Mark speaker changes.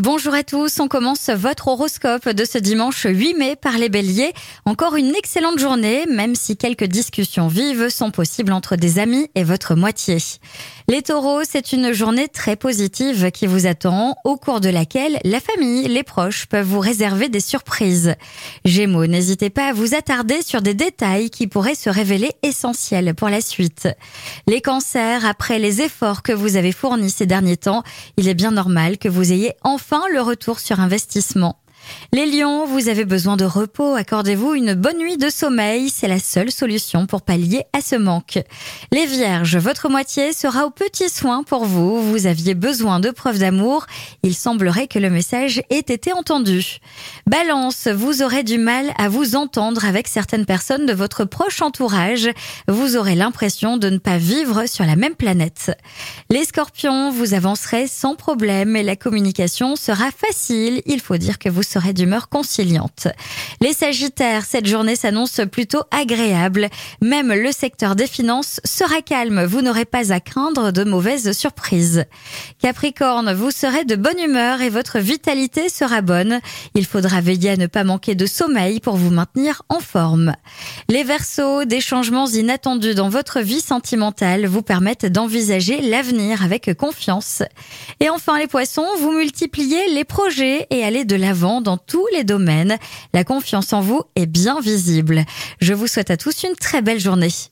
Speaker 1: Bonjour à tous, on commence votre horoscope de ce dimanche 8 mai par les béliers. Encore une excellente journée, même si quelques discussions vives sont possibles entre des amis et votre moitié. Les taureaux, c'est une journée très positive qui vous attend, au cours de laquelle la famille, les proches peuvent vous réserver des surprises. Gémeaux, n'hésitez pas à vous attarder sur des détails qui pourraient se révéler essentiels pour la suite. Les cancers, après les efforts que vous avez fournis ces derniers temps, il est bien normal que vous ayez enfin le retour sur investissement. Les lions, vous avez besoin de repos, accordez-vous une bonne nuit de sommeil, c'est la seule solution pour pallier à ce manque. Les vierges, votre moitié sera aux petits soins pour vous, vous aviez besoin de preuves d'amour, il semblerait que le message ait été entendu. Balance, vous aurez du mal à vous entendre avec certaines personnes de votre proche entourage, vous aurez l'impression de ne pas vivre sur la même planète. Les scorpions, vous avancerez sans problème et la communication sera facile, il faut dire que vous serez d'humeur conciliante. Les sagittaires, cette journée s'annonce plutôt agréable. Même le secteur des finances sera calme. Vous n'aurez pas à craindre de mauvaises surprises. Capricorne, vous serez de bonne humeur et votre vitalité sera bonne. Il faudra veiller à ne pas manquer de sommeil pour vous maintenir en forme. Les Verseaux, des changements inattendus dans votre vie sentimentale vous permettent d'envisager l'avenir avec confiance. Et enfin les Poissons, vous multipliez les projets et allez de l'avant dans tous les domaines. La confiance en vous est bien visible. Je vous souhaite à tous une très belle journée.